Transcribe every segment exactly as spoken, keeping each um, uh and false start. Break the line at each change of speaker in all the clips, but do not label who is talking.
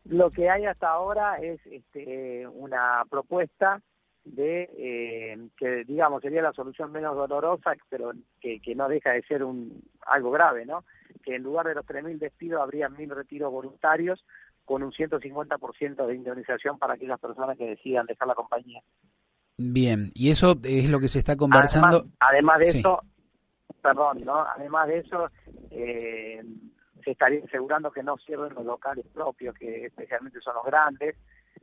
Lo que hay hasta ahora es este, una propuesta de eh, que, digamos, sería la solución menos dolorosa, pero que, que no deja de ser un algo grave, ¿no? Que en lugar de los tres mil despidos habría mil retiros voluntarios con un ciento cincuenta por ciento de indemnización para aquellas personas que decidan dejar la compañía.
Bien, y eso es lo que se está conversando.
Además, además de
sí.
eso, perdón, ¿no? Además de eso, eh, se estaría asegurando que no cierren los locales propios, que especialmente son los grandes,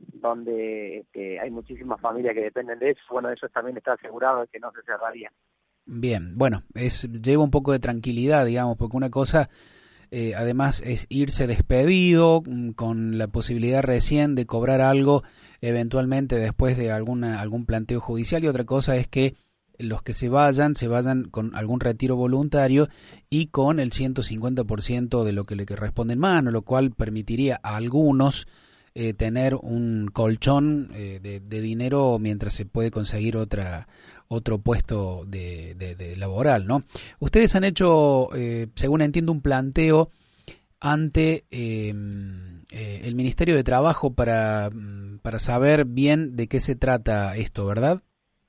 donde este, hay muchísimas familias que dependen de eso. Bueno, eso también está asegurado de que no se cerraría.
Bien, bueno, es lleva un poco de tranquilidad, digamos, porque una cosa, eh, además, es irse despedido, con la posibilidad recién de cobrar algo, eventualmente después de alguna algún planteo judicial, y otra cosa es que los que se vayan, se vayan con algún retiro voluntario y con el ciento cincuenta por ciento de lo que le corresponde en mano, lo cual permitiría a algunos eh, tener un colchón eh, de, de dinero mientras se puede conseguir otra otro puesto de, de, de laboral, ¿no? Ustedes han hecho, eh, según entiendo, un planteo ante eh, eh, el Ministerio de Trabajo para, para saber bien de qué se trata esto, ¿verdad?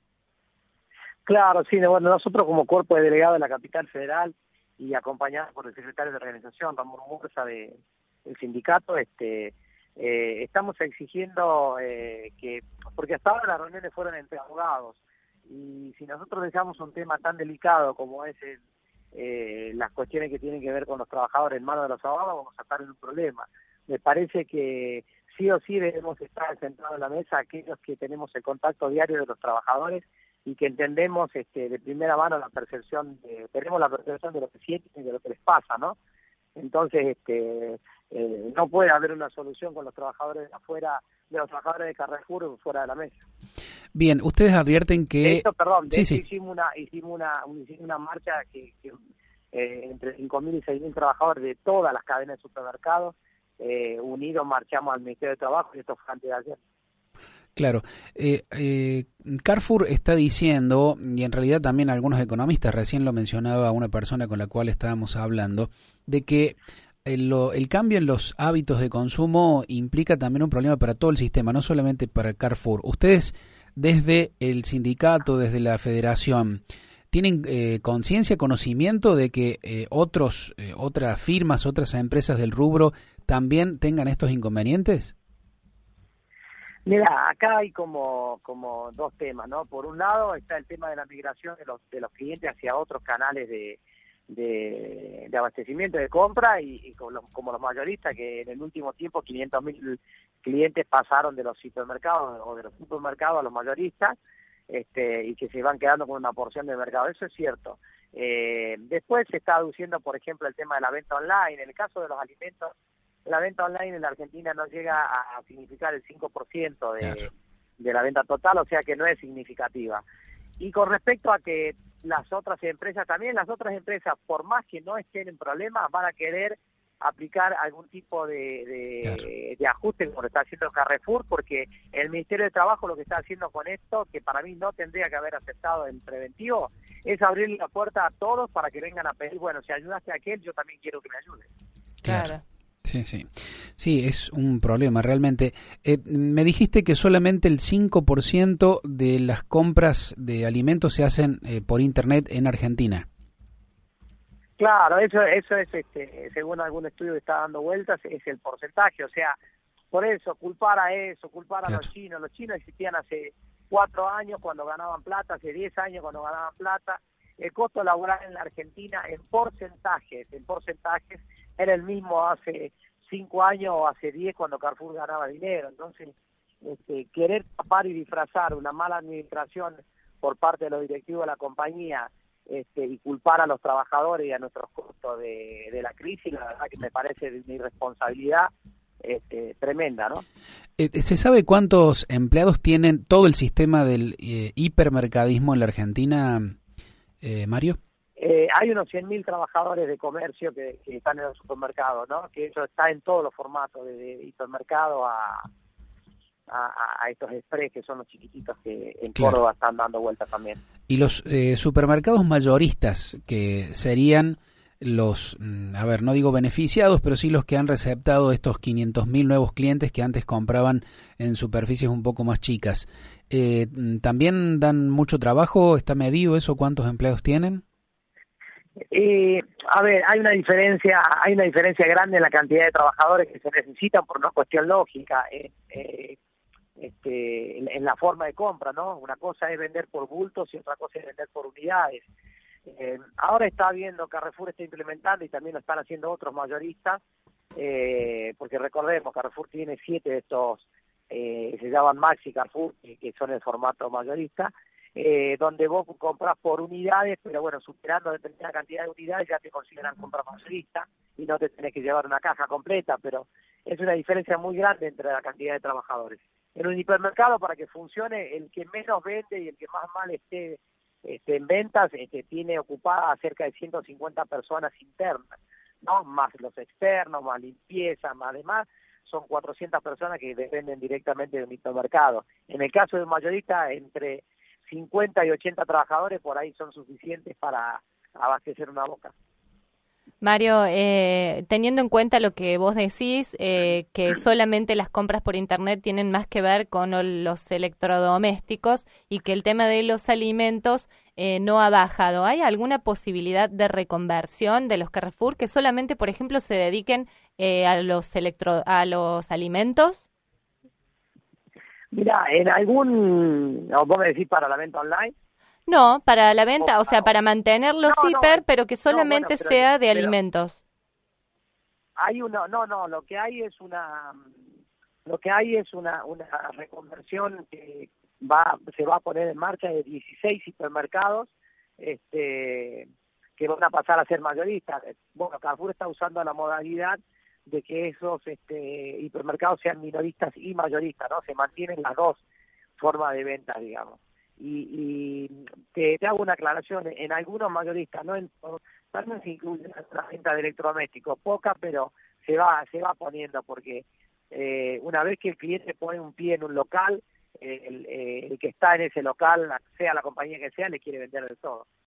Claro, sí, bueno, nosotros como cuerpo de delegado de la capital federal y acompañados por el secretario de organización, Ramón Murza, de, del sindicato, este, eh, estamos exigiendo eh, que, porque hasta ahora las reuniones fueron entre abogados, y si nosotros dejamos un tema tan delicado como es el, eh, las cuestiones que tienen que ver con los trabajadores en manos de los abogados, vamos a estar en un problema. Me parece que sí o sí debemos estar sentados en la mesa aquellos que tenemos el contacto diario de los trabajadores y que entendemos este, de primera mano la percepción, de, tenemos la percepción de lo que sienten y de lo que les pasa, ¿no? Entonces, este, eh, no puede haber una solución con los trabajadores de afuera, de los trabajadores de Carrefour fuera de la mesa.
Bien, ustedes advierten que...
Esto, perdón, de
sí,
hecho
sí.
hicimos una, hicimos una, hicimos una marcha que, que eh, entre cinco mil y seis mil trabajadores de todas las cadenas de supermercados, eh, unidos marchamos al Ministerio de Trabajo, y esto fue antes de ayer.
Claro, eh, eh, Carrefour está diciendo, y en realidad también algunos economistas, recién lo mencionaba una persona con la cual estábamos hablando, de que el, lo, el cambio en los hábitos de consumo implica también un problema para todo el sistema, no solamente para Carrefour. Ustedes, desde el sindicato, desde la federación, ¿tienen eh, conciencia, conocimiento de que eh, otros, eh, otras firmas, otras empresas del rubro también tengan estos inconvenientes?
Mira, acá hay como como dos temas, ¿no? Por un lado está el tema de la migración de los de los clientes hacia otros canales de de, de abastecimiento, de compra, y, y como, los, como los mayoristas, que en el último tiempo quinientos mil clientes pasaron de los hipermercados o de los supermercados a los mayoristas, este, y que se van quedando con una porción del mercado. Eso es cierto. Eh, después se está aduciendo, por ejemplo, el tema de la venta online. En el caso de los alimentos, la venta online en la Argentina no llega a significar el cinco por ciento de, claro. de la venta total, o sea que no es significativa. Y con respecto a que las otras empresas, también las otras empresas, por más que no estén en problemas, van a querer aplicar algún tipo de, de, claro. de ajuste como lo está haciendo Carrefour, porque el Ministerio de Trabajo lo que está haciendo con esto, que para mí no tendría que haber aceptado en preventivo, es abrirle la puerta a todos para que vengan a pedir, bueno, si ayudaste a aquel, yo también quiero que me ayude.
Claro. claro. Sí, sí. Sí, es un problema realmente. Eh, me dijiste que solamente el cinco por ciento de las compras de alimentos se hacen eh, por internet en Argentina.
Claro, eso eso es, este, según algún estudio que está dando vueltas, es el porcentaje. O sea, por eso, culpar a eso, culpar a claro. los chinos. Los chinos existían hace cuatro años cuando ganaban plata, hace diez años cuando ganaban plata. El costo laboral en la Argentina en porcentajes, en porcentajes, era el mismo hace cinco años o hace diez cuando Carrefour ganaba dinero. Entonces, este, querer tapar y disfrazar una mala administración por parte de los directivos de la compañía, este, y culpar a los trabajadores y a nuestros costos de, de la crisis, la verdad que me parece de una irresponsabilidad este, tremenda, ¿no?
Eh, ¿Se sabe cuántos empleados tienen todo el sistema del eh, hipermercadismo en la Argentina, eh, Mario?
Eh, hay unos cien mil trabajadores de comercio que, que están en los supermercados, ¿no? Que eso está en todos los formatos, desde hipermercado a, a, a estos express, que son los chiquititos que en claro. Córdoba están dando vueltas también.
Y los eh, supermercados mayoristas, que serían los, a ver, no digo beneficiados, pero sí los que han receptado estos quinientos mil nuevos clientes que antes compraban en superficies un poco más chicas. Eh, ¿También dan mucho trabajo? ¿Está medido eso? ¿Cuántos empleados tienen?
Eh, a ver, hay una diferencia, hay una diferencia grande en la cantidad de trabajadores que se necesitan por una cuestión lógica, eh, eh, este, en, en la forma de compra, ¿no? Una cosa es vender por bultos y otra cosa es vender por unidades. Eh, ahora está viendo, Carrefour está implementando y también lo están haciendo otros mayoristas, eh, porque recordemos, Carrefour tiene siete de estos, eh, se llaman Maxi Carrefour, que, que son el formato mayorista, eh, donde vos compras por unidades, pero bueno, superando determinada cantidad de unidades ya te consideran compra mayorista y no te tenés que llevar una caja completa, pero es una diferencia muy grande entre la cantidad de trabajadores. En un hipermercado, para que funcione, el que menos vende y el que más mal esté Este, en ventas, este, tiene ocupada cerca de ciento cincuenta personas internas, ¿no? Más los externos, más limpieza, más demás, son cuatrocientas personas que dependen directamente de un hipermercado. En el caso de un mayorista, entre cincuenta y ochenta trabajadores por ahí son suficientes para abastecer una boca.
Mario, eh, teniendo en cuenta lo que vos decís, eh, que solamente las compras por internet tienen más que ver con los electrodomésticos y que el tema de los alimentos eh, no ha bajado, ¿hay alguna posibilidad de reconversión de los Carrefour que solamente, por ejemplo, se dediquen eh, a los electro a los alimentos?
Mira, en algún, vos me decís para la venta online.
No, para la venta, o sea, para mantener los
no,
hiper,
no,
pero que solamente
no, bueno, pero,
sea de
pero
alimentos.
Hay una, no, no, lo que hay es una, lo que hay es una, una reconversión que va, se va a poner en marcha de dieciséis hipermercados, este, que van a pasar a ser mayoristas. Bueno, Carrefour está usando la modalidad de que esos este, hipermercados sean minoristas y mayoristas, ¿no? Se mantienen las dos formas de venta, digamos. Y, y te, te hago una aclaración, en algunos mayoristas, no en también se incluye la venta de electrodomésticos, poca, pero se va se va poniendo, porque eh, una vez que el cliente pone un pie en un local, eh, el, eh, el que está en ese local, sea la compañía que sea, le quiere vender de todo.